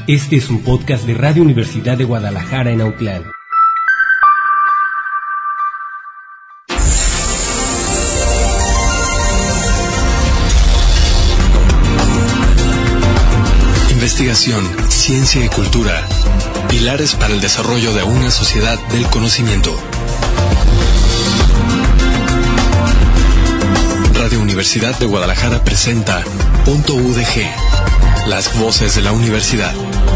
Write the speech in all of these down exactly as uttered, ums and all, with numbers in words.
Este es un podcast de Radio Universidad de Guadalajara en Autlán. Investigación, ciencia y cultura. Pilares para el desarrollo de una sociedad del conocimiento. Radio Universidad de Guadalajara presenta Punto U D G, las voces de la universidad.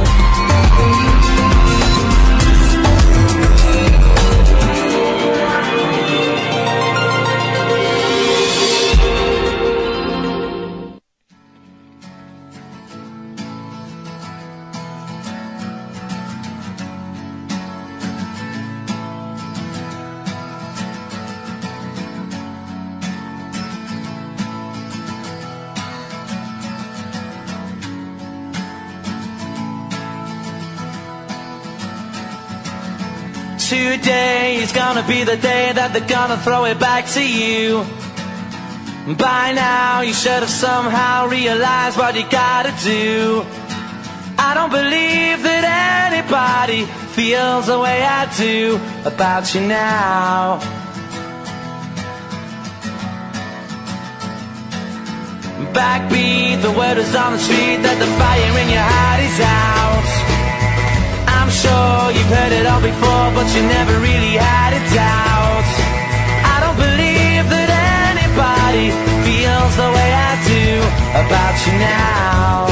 Today is gonna be the day that they're gonna throw it back to you. By now you should have somehow realized what you gotta do. I don't believe that anybody feels the way I do about you now. Backbeat, the word is on the street that the fire in your heart is out. I'm sure you've heard it all before, but you never really had a doubt. I don't believe that anybody feels the way I do about you now.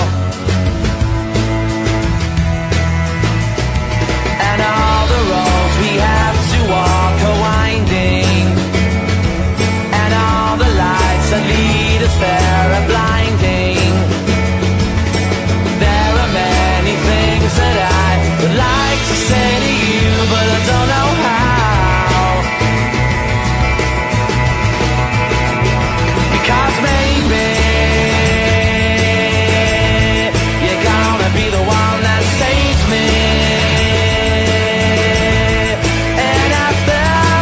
And all the roads we have to walk are winding, and all the lights that lead us there are blinding. There are many things that I would like to say to you, but I don't know how. Because maybe you're gonna be the one that saves me. And after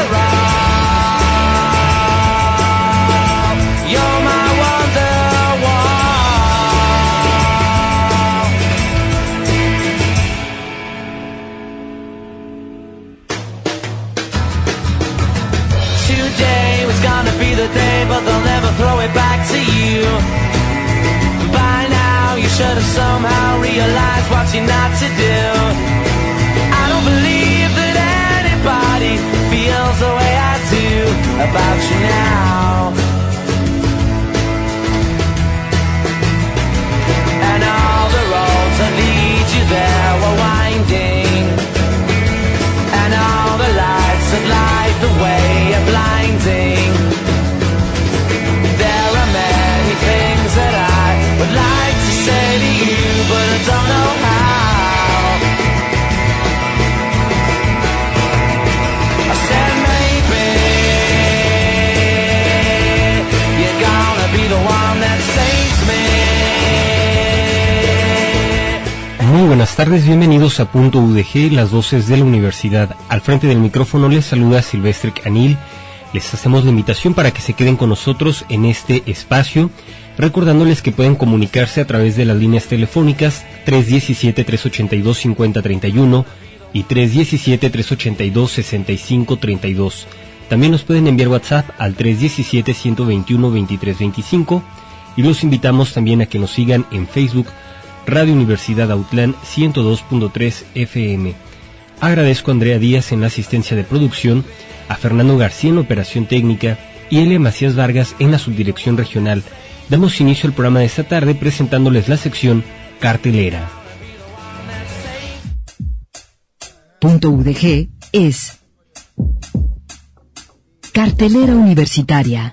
all, you're my Wonderwall. Today was gonna be the day, but they'll never throw it back to you. By now you should have somehow realized what you're not to do. I don't believe that anybody feels the way I do about you now. And all the roads that lead you there were winding, and all the lights that light the way are blinding. There are many things that I would like to say to you, but I don't know how. I said maybe you're gonna be the one that saves me. Muy buenas tardes, bienvenidos a Punto U D G, las voces de la universidad. Al frente del micrófono les saluda Silvestre Canil. Les hacemos la invitación para que se queden con nosotros en este espacio, recordándoles que pueden comunicarse a través de las líneas telefónicas tres uno siete, tres ocho dos, cinco cero tres uno y tres uno siete, tres ocho dos, seis cinco tres dos. También nos pueden enviar WhatsApp al tres uno siete, uno dos uno, dos tres dos cinco y los invitamos también a que nos sigan en Facebook, Radio Universidad Autlán ciento dos punto tres F M. Agradezco a Andrea Díaz en la asistencia de producción, a Fernando García en operación técnica y Elia Macías Vargas en la subdirección regional. Damos inicio al programa de esta tarde presentándoles la sección Cartelera. Punto U D G es Cartelera Universitaria.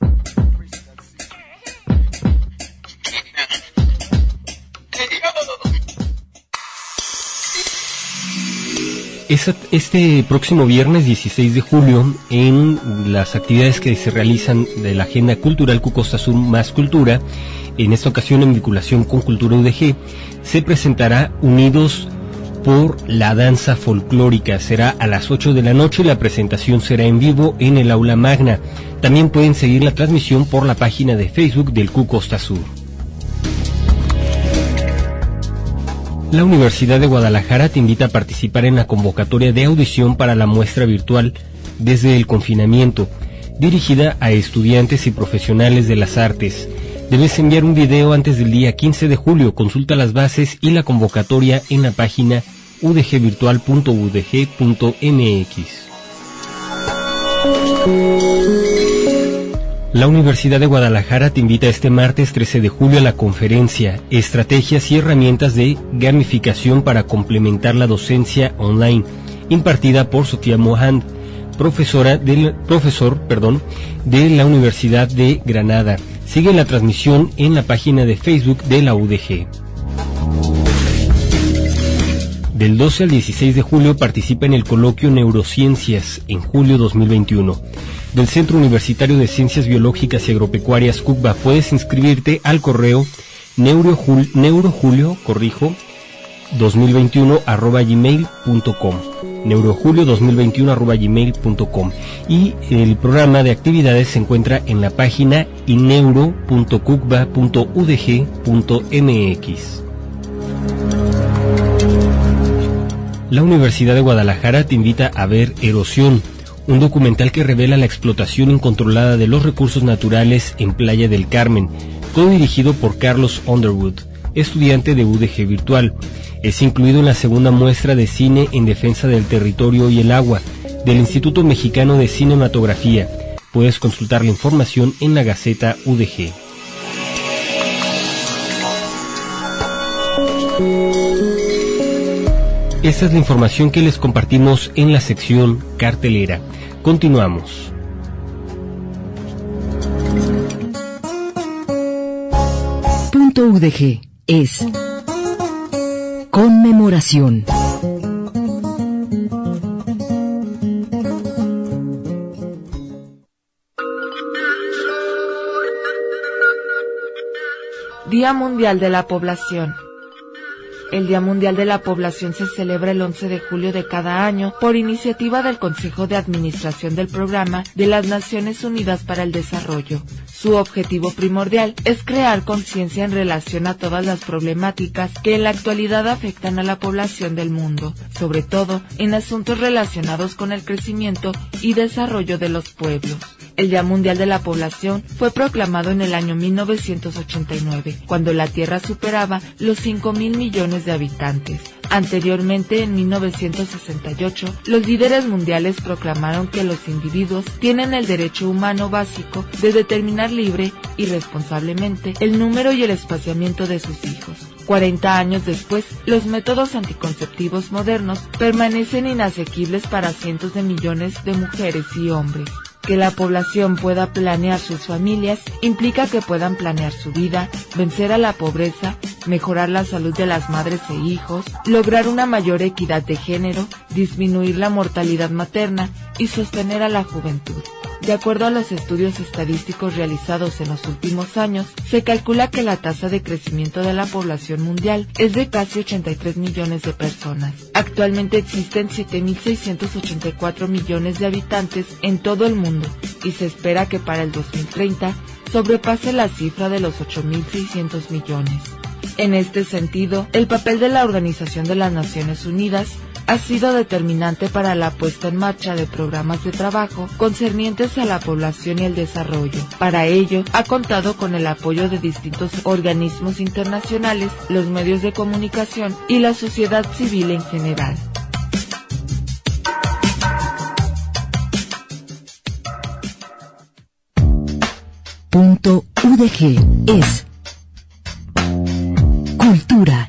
Este próximo viernes dieciséis de julio, en las actividades que se realizan de la Agenda Cultural Q Costa Sur Más Cultura, en esta ocasión en vinculación con Cultura U D G, se presentará Unidos por la Danza Folclórica. Será a las ocho de la noche y la presentación será en vivo en el Aula Magna. También pueden seguir la transmisión por la página de Facebook del Q Costa Sur. La Universidad de Guadalajara te invita a participar en la convocatoria de audición para la muestra virtual Desde el Confinamiento, dirigida a estudiantes y profesionales de las artes. Debes enviar un video antes del día quince de julio. Consulta las bases y la convocatoria en la página u d g virtual punto u d g punto m x. La Universidad de Guadalajara te invita este martes trece de julio a la conferencia Estrategias y herramientas de gamificación para complementar la docencia online, impartida por Sofía Mohand, profesora del, profesor perdón, de la Universidad de Granada. Sigue la transmisión en la página de Facebook de la U D G. Del doce al dieciséis de julio participa en el coloquio Neurociencias en julio dos mil veintiuno. Del Centro Universitario de Ciencias Biológicas y Agropecuarias CUCBA. Puedes inscribirte al correo neurojul, neurojulio, corrijo, dos mil veintiuno arroba gmail punto com. neurojulio dos mil veintiuno arroba gmail punto com. Y el programa de actividades se encuentra en la página ineuro punto cucba punto u d g punto m x. La Universidad de Guadalajara te invita a ver Erosión, un documental que revela la explotación incontrolada de los recursos naturales en Playa del Carmen, codirigido por Carlos Underwood, estudiante de U D G Virtual. Es incluido en la segunda muestra de cine en defensa del territorio y el agua, del Instituto Mexicano de Cinematografía. Puedes consultar la información en la Gaceta U D G. Esta es la información que les compartimos en la sección cartelera. Continuamos. Punto U D G es conmemoración. Día Mundial de la Población. El Día Mundial de la Población se celebra el once de julio de cada año por iniciativa del Consejo de Administración del Programa de las Naciones Unidas para el Desarrollo. Su objetivo primordial es crear conciencia en relación a todas las problemáticas que en la actualidad afectan a la población del mundo, sobre todo en asuntos relacionados con el crecimiento y desarrollo de los pueblos. El Día Mundial de la Población fue proclamado en el año mil novecientos ochenta y nueve, cuando la Tierra superaba los cinco mil millones de habitantes. Anteriormente, en mil novecientos sesenta y ocho, los líderes mundiales proclamaron que los individuos tienen el derecho humano básico de determinar libre y responsablemente el número y el espaciamiento de sus hijos. cuarenta años después, los métodos anticonceptivos modernos permanecen inasequibles para cientos de millones de mujeres y hombres. Que la población pueda planear sus familias implica que puedan planear su vida, vencer a la pobreza, mejorar la salud de las madres e hijos, lograr una mayor equidad de género, disminuir la mortalidad materna y sostener a la juventud. De acuerdo a los estudios estadísticos realizados en los últimos años, se calcula que la tasa de crecimiento de la población mundial es de casi ochenta y tres millones de personas. Actualmente existen siete mil seiscientos ochenta y cuatro millones de habitantes en todo el mundo y se espera que para el dos mil treinta sobrepase la cifra de los ocho mil seiscientos millones. En este sentido, el papel de la Organización de las Naciones Unidas ha sido determinante para la puesta en marcha de programas de trabajo concernientes a la población y el desarrollo. Para ello, ha contado con el apoyo de distintos organismos internacionales, los medios de comunicación y la sociedad civil en general. Punto U D G es cultura.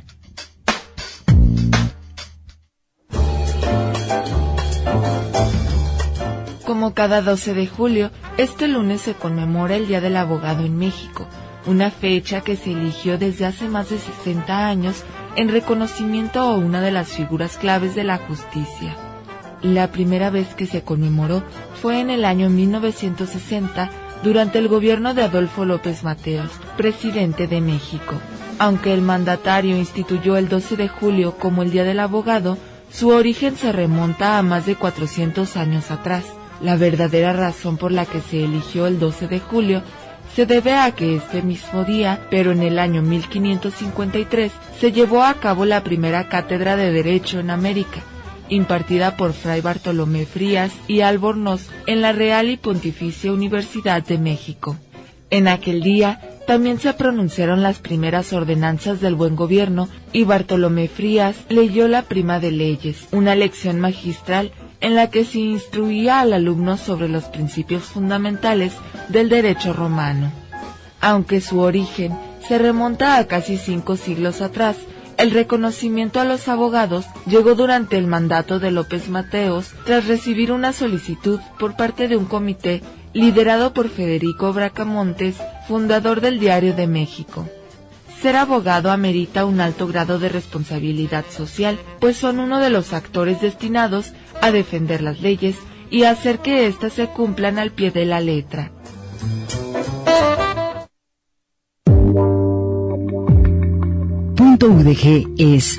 Como cada doce de julio, este lunes se conmemora el Día del Abogado en México, una fecha que se eligió desde hace más de sesenta años en reconocimiento a una de las figuras claves de la justicia. La primera vez que se conmemoró fue en el año mil novecientos sesenta, durante el gobierno de Adolfo López Mateos, presidente de México. Aunque el mandatario instituyó el doce de julio como el Día del Abogado, su origen se remonta a más de cuatrocientos años atrás. La verdadera razón por la que se eligió el doce de julio se debe a que este mismo día, pero en el año mil quinientos cincuenta y tres, se llevó a cabo la primera cátedra de Derecho en América, impartida por Fray Bartolomé Frías y Albornoz en la Real y Pontificia Universidad de México. En aquel día también se pronunciaron las primeras ordenanzas del buen gobierno y Bartolomé Frías leyó la Prima de Leyes, una lección magistral en la que se instruía al alumno sobre los principios fundamentales del derecho romano. Aunque su origen se remonta a casi cinco siglos atrás, el reconocimiento a los abogados llegó durante el mandato de López Mateos tras recibir una solicitud por parte de un comité liderado por Federico Bracamontes, fundador del Diario de México. Ser abogado amerita un alto grado de responsabilidad social, pues son uno de los actores destinados a defender las leyes y hacer que éstas se cumplan al pie de la letra. Punto U D G es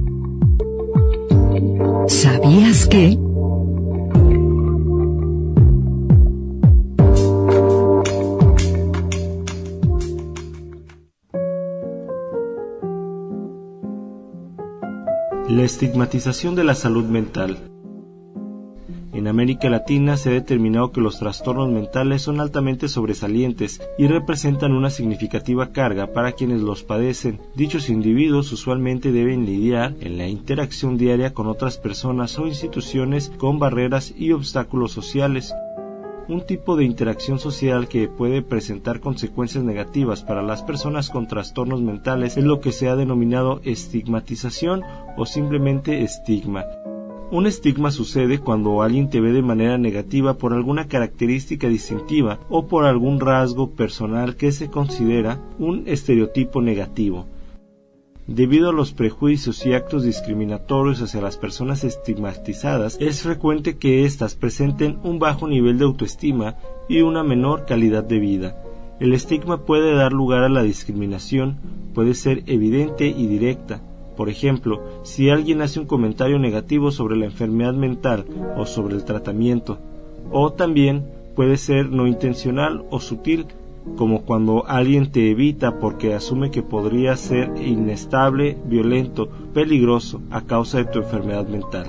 ¿sabías qué? La estigmatización de la salud mental. En América Latina se ha determinado que los trastornos mentales son altamente sobresalientes y representan una significativa carga para quienes los padecen. Dichos individuos usualmente deben lidiar en la interacción diaria con otras personas o instituciones con barreras y obstáculos sociales. Un tipo de interacción social que puede presentar consecuencias negativas para las personas con trastornos mentales es lo que se ha denominado estigmatización o simplemente estigma. Un estigma sucede cuando alguien te ve de manera negativa por alguna característica distintiva o por algún rasgo personal que se considera un estereotipo negativo. Debido a los prejuicios y actos discriminatorios hacia las personas estigmatizadas, es frecuente que éstas presenten un bajo nivel de autoestima y una menor calidad de vida. El estigma puede dar lugar a la discriminación, puede ser evidente y directa. Por ejemplo, si alguien hace un comentario negativo sobre la enfermedad mental o sobre el tratamiento, o también puede ser no intencional o sutil, como cuando alguien te evita porque asume que podría ser inestable, violento, peligroso a causa de tu enfermedad mental.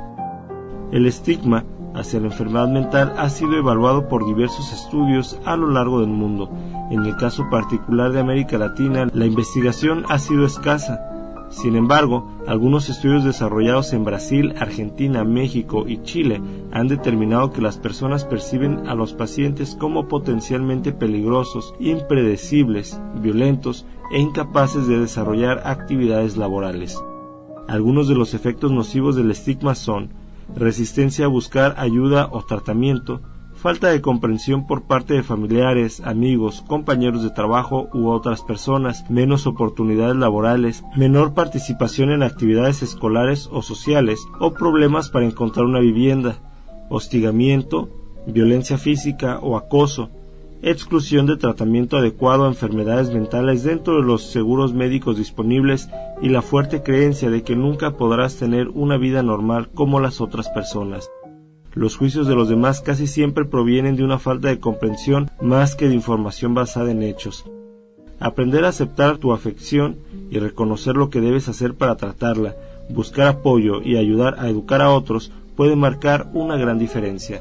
El estigma hacia la enfermedad mental ha sido evaluado por diversos estudios a lo largo del mundo. En el caso particular de América Latina, la investigación ha sido escasa. Sin embargo, algunos estudios desarrollados en Brasil, Argentina, México y Chile han determinado que las personas perciben a los pacientes como potencialmente peligrosos, impredecibles, violentos e incapaces de desarrollar actividades laborales. Algunos de los efectos nocivos del estigma son resistencia a buscar ayuda o tratamiento, falta de comprensión por parte de familiares, amigos, compañeros de trabajo u otras personas, menos oportunidades laborales, menor participación en actividades escolares o sociales, o problemas para encontrar una vivienda, hostigamiento, violencia física o acoso, exclusión de tratamiento adecuado a enfermedades mentales dentro de los seguros médicos disponibles y la fuerte creencia de que nunca podrás tener una vida normal como las otras personas. Los juicios de los demás casi siempre provienen de una falta de comprensión más que de información basada en hechos. Aprender a aceptar tu afección y reconocer lo que debes hacer para tratarla, buscar apoyo y ayudar a educar a otros puede marcar una gran diferencia.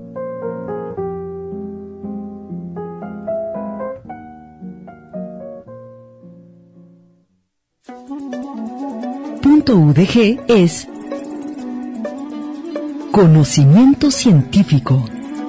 Punto U D G es conocimiento científico.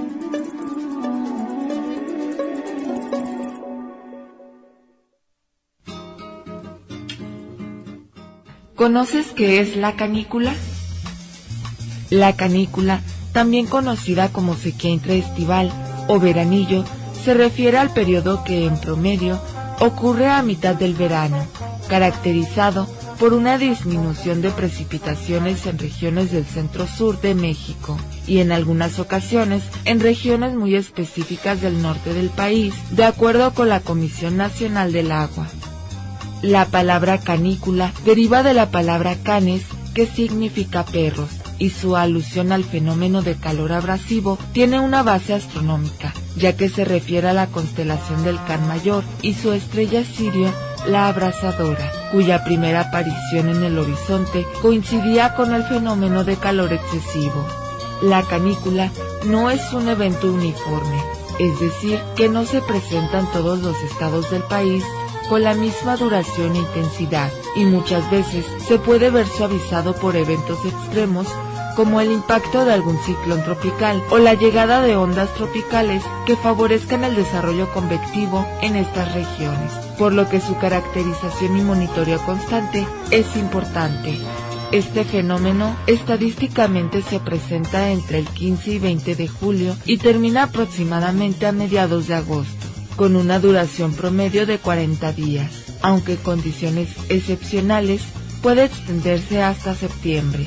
¿Conoces qué es la canícula? La canícula, también conocida como sequía intraestival o veranillo, se refiere al periodo que en promedio ocurre a mitad del verano, caracterizado por una disminución de precipitaciones en regiones del centro-sur de México y en algunas ocasiones en regiones muy específicas del norte del país, de acuerdo con la Comisión Nacional del Agua. La palabra canícula deriva de la palabra canes, que significa perros, y su alusión al fenómeno de calor abrasivo tiene una base astronómica, ya que se refiere a la constelación del Can Mayor y su estrella Sirio, la abrasadora, cuya primera aparición en el horizonte coincidía con el fenómeno de calor excesivo. La canícula no es un evento uniforme, es decir, que no se presenta en todos los estados del país con la misma duración e intensidad, y muchas veces se puede ver suavizado por eventos extremos como el impacto de algún ciclón tropical o la llegada de ondas tropicales que favorezcan el desarrollo convectivo en estas regiones, por lo que su caracterización y monitoreo constante es importante. Este fenómeno estadísticamente se presenta entre el quince y veinte de julio y termina aproximadamente a mediados de agosto, con una duración promedio de cuarenta días, aunque en condiciones excepcionales puede extenderse hasta septiembre.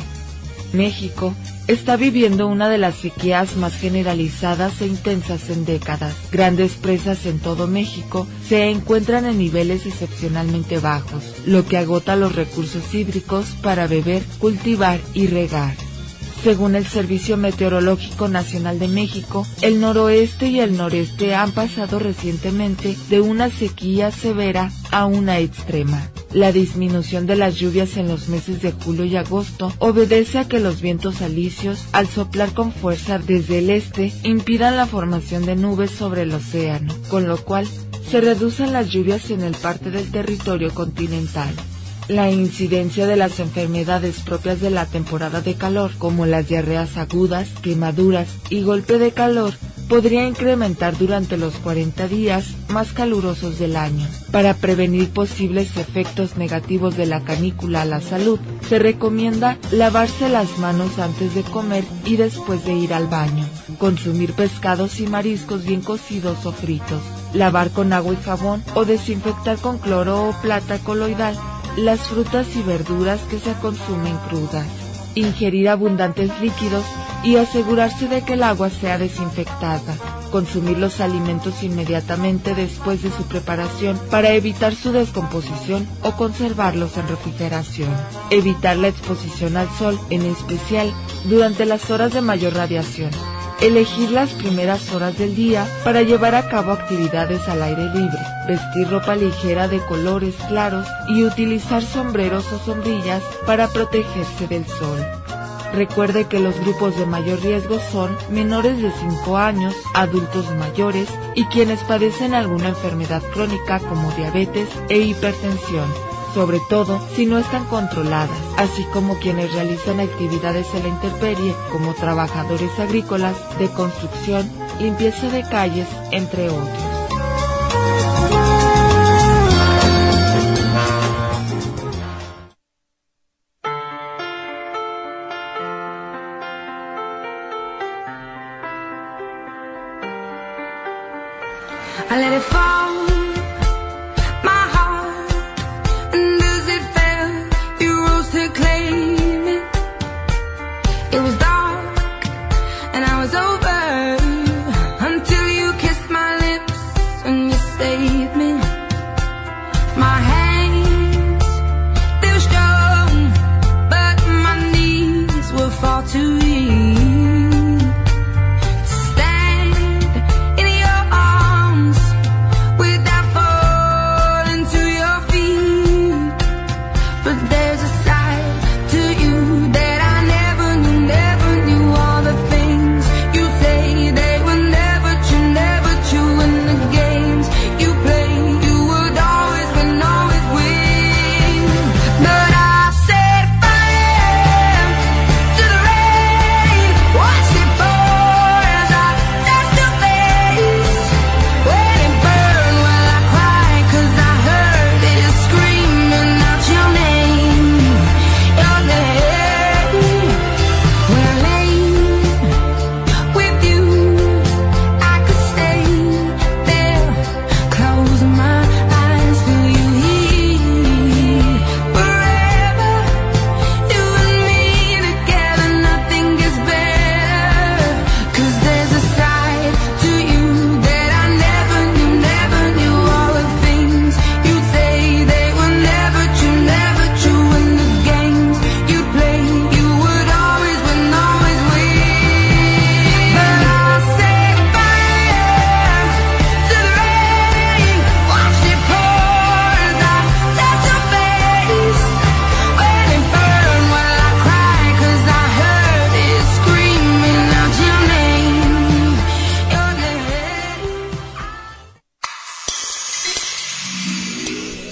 México está viviendo una de las sequías más generalizadas e intensas en décadas. Grandes presas en todo México se encuentran en niveles excepcionalmente bajos, lo que agota los recursos hídricos para beber, cultivar y regar. Según el Servicio Meteorológico Nacional de México, el noroeste y el noreste han pasado recientemente de una sequía severa a una extrema. La disminución de las lluvias en los meses de julio y agosto obedece a que los vientos alisios, al soplar con fuerza desde el este, impidan la formación de nubes sobre el océano, con lo cual se reducen las lluvias en el parte del territorio continental. La incidencia de las enfermedades propias de la temporada de calor, como las diarreas agudas, quemaduras y golpe de calor, podría incrementar durante los cuarenta días más calurosos del año. Para prevenir posibles efectos negativos de la canícula a la salud, se recomienda lavarse las manos antes de comer y después de ir al baño, consumir pescados y mariscos bien cocidos o fritos, lavar con agua y jabón o desinfectar con cloro o plata coloidal las frutas y verduras que se consumen crudas, ingerir abundantes líquidos y asegurarse de que el agua sea desinfectada, consumir los alimentos inmediatamente después de su preparación para evitar su descomposición o conservarlos en refrigeración, evitar la exposición al sol, en especial durante las horas de mayor radiación, elegir las primeras horas del día para llevar a cabo actividades al aire libre, vestir ropa ligera de colores claros y utilizar sombreros o sombrillas para protegerse del sol. Recuerde que los grupos de mayor riesgo son menores de cinco años, adultos mayores y quienes padecen alguna enfermedad crónica como diabetes e hipertensión, sobre todo si no están controladas, así como quienes realizan actividades en la intemperie como trabajadores agrícolas, de construcción, limpieza de calles, entre otros. I let it fall, my heart, and as it fell, you rose to claim it. It was dark, and I was over, until you kissed my lips and you saved me. My hands, they were strong, but my knees were far too weak.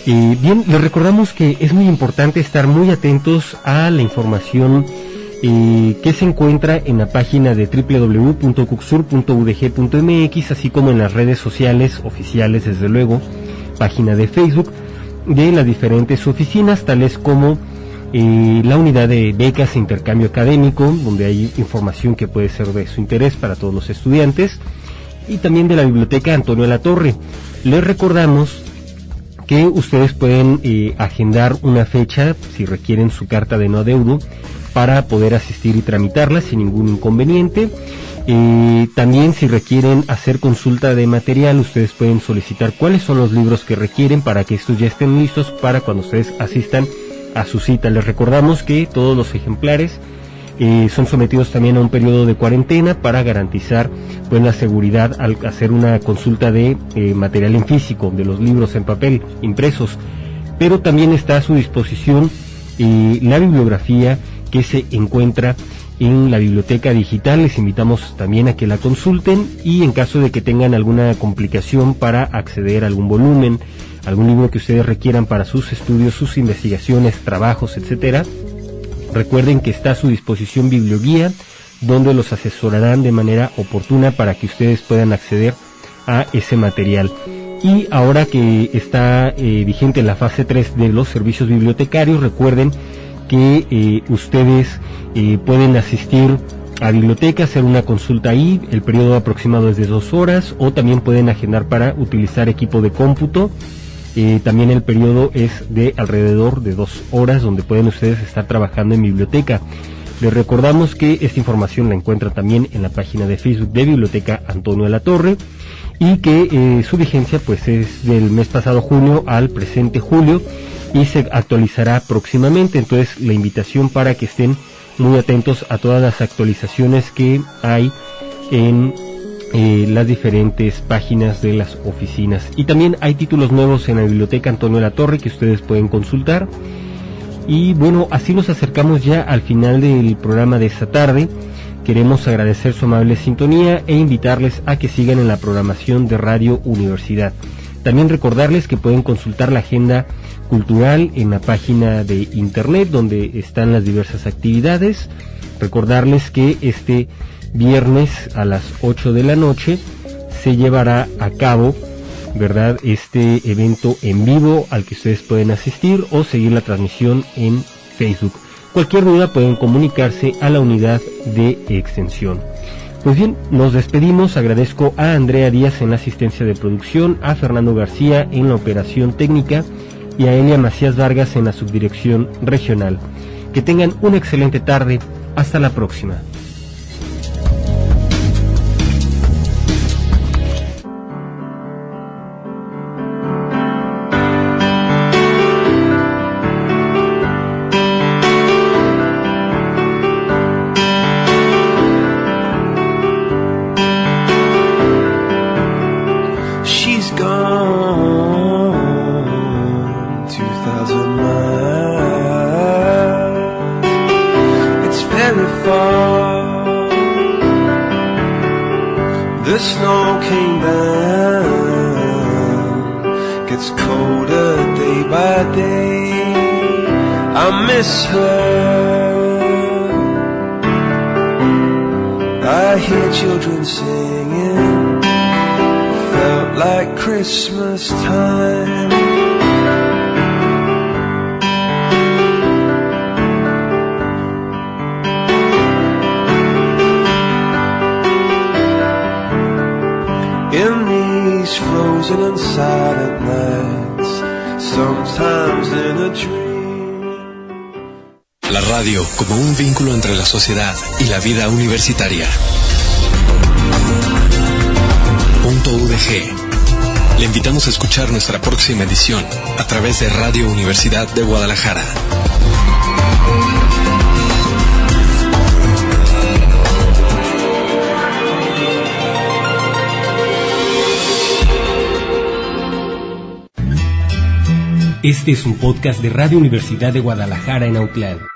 Eh, bien, les recordamos que es muy importante estar muy atentos a la información eh, que se encuentra en la página de doble u doble u doble u punto cucsur punto u d g punto m x, así como en las redes sociales oficiales, desde luego, página de Facebook de las diferentes oficinas, tales como eh, la unidad de becas e intercambio académico, donde hay información que puede ser de su interés para todos los estudiantes, y también de la biblioteca Antonio de la Torre. Les recordamos que ustedes pueden eh, agendar una fecha, si requieren su carta de no adeudo, para poder asistir y tramitarla sin ningún inconveniente. Eh, también, si requieren hacer consulta de material, ustedes pueden solicitar cuáles son los libros que requieren para que estos ya estén listos para cuando ustedes asistan a su cita. Les recordamos que todos los ejemplares eh, son sometidos también a un periodo de cuarentena para garantizar pues la seguridad al hacer una consulta de eh, material en físico, de los libros en papel impresos. Pero también está a su disposición eh, la bibliografía que se encuentra en la biblioteca digital. Les invitamos también a que la consulten, y en caso de que tengan alguna complicación para acceder a algún volumen, algún libro que ustedes requieran para sus estudios, sus investigaciones, trabajos, etcétera, recuerden que está a su disposición Biblioguía, donde los asesorarán de manera oportuna para que ustedes puedan acceder a ese material. Y ahora que está eh, vigente la fase tres de los servicios bibliotecarios, recuerden que eh, ustedes eh, pueden asistir a biblioteca, hacer una consulta ahí. El periodo aproximado es de dos horas, o también pueden agendar para utilizar equipo de cómputo. Eh, también el periodo es de alrededor de dos horas, donde pueden ustedes estar trabajando en biblioteca. Les recordamos que esta información la encuentran también en la página de Facebook de Biblioteca Antonio de la Torre, y que eh, su vigencia pues es del mes pasado junio al presente julio, y se actualizará próximamente. Entonces, la invitación para que estén muy atentos a todas las actualizaciones que hay en eh, las diferentes páginas de las oficinas. Y también hay títulos nuevos en la Biblioteca Antonio de la Torre que ustedes pueden consultar. Y bueno, así nos acercamos ya al final del programa de esta tarde. Queremos agradecer su amable sintonía e invitarles a que sigan en la programación de Radio Universidad. También recordarles que pueden consultar la agenda cultural en la página de internet, donde están las diversas actividades. Recordarles que este viernes a las ocho de la noche se llevará a cabo, ¿verdad?, este evento en vivo al que ustedes pueden asistir o seguir la transmisión en Facebook. Cualquier duda pueden comunicarse a la unidad de extensión. Pues bien, nos despedimos. Agradezco a Andrea Díaz en la asistencia de producción, a Fernando García en la operación técnica y a Elia Macías Vargas en la subdirección regional. Que tengan una excelente tarde. Hasta la próxima. The snow came down, gets colder day by day. I miss her. I hear children singing, felt like Christmas time. In these frozen and silent nights, sometimes in a dream. La radio como un vínculo entre la sociedad y la vida universitaria. Punto U D G. Le invitamos a escuchar nuestra próxima edición a través de Radio Universidad de Guadalajara. Este es un podcast de Radio Universidad de Guadalajara en Autlán.